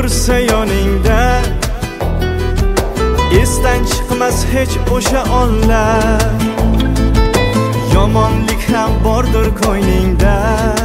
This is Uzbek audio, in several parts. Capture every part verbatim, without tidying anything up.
tursa yoningda, esdan chiqmas hech o'sha onlar. Yomonlik ham bordir ko'nglingda,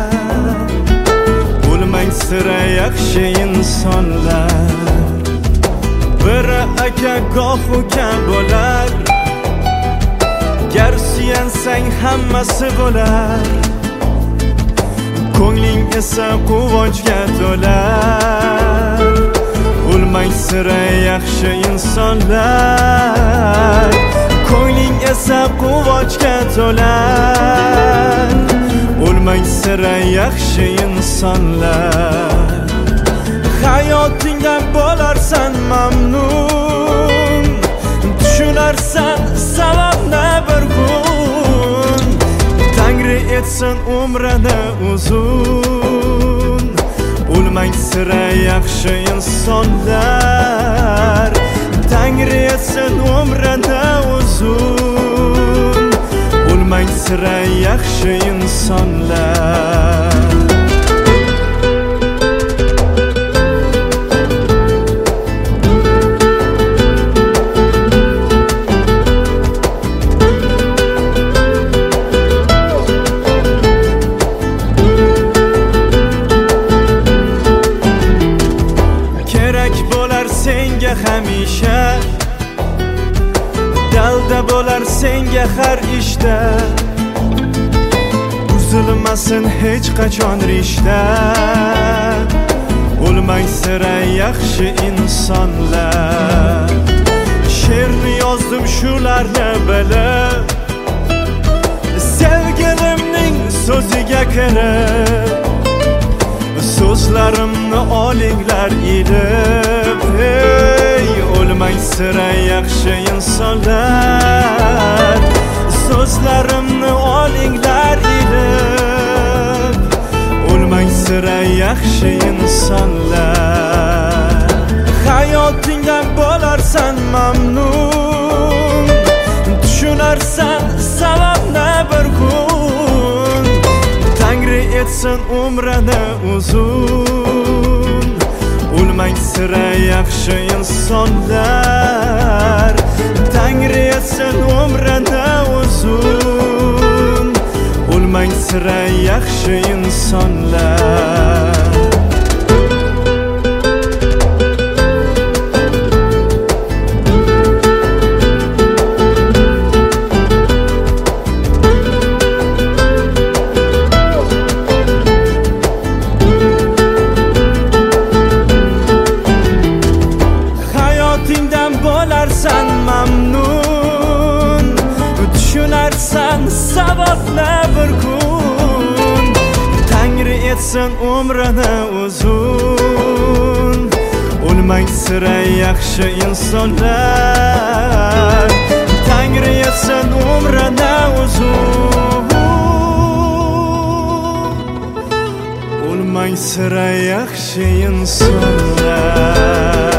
bo'lmang sira yaxshi insonlar. Biri aka goh uka bo'lar, gar suyansang hammasi bo'lar. Ko'ngling esa quvonchga to'lar, bo'lmang sira yaxshi insonlar. Ko'ngling esa quvonchga to'lar, bo'lmang sira yaxshi insonlar. Hayotingdan bo'larsan mamnun, tushunarsan savobni bir kun. Tangri etsin umrini uzun, o'lmang sira yaxshi insonlar. Tangri etsin umrini uzun, o'lmang sira yaxshi insonlar. Senga hamisha dalda bo'lar, senga har ishda buzilmasin hech qachon rishta. O'lmang sira yaxshi insonlar. She'rni yozdim shularni bilib, sevgilimning so'ziga kirib. So'zlarimni olinglar ilib, hey, o'lmang sira yaxshi insonlar. So'zlarimni olinglar ilib, o'lmang sira yaxshi insonlar. Hayotingdan bo'larsan mamnun, tushunarsan savobni bir kun. Tangri etsin umrini uzun, o'lmang sira yaxshi insonlar. Tangri etsin umrini uzun, o'lmang sira yaxshi insonlar. Bo'larsan mamnun, tushunarsan savobni bir kun. Tangri etsin umrini uzun, o'lmang sira yaxshi insonlar. Tangri etsin umrini uzun, o'lmang sira yaxshi insonlar.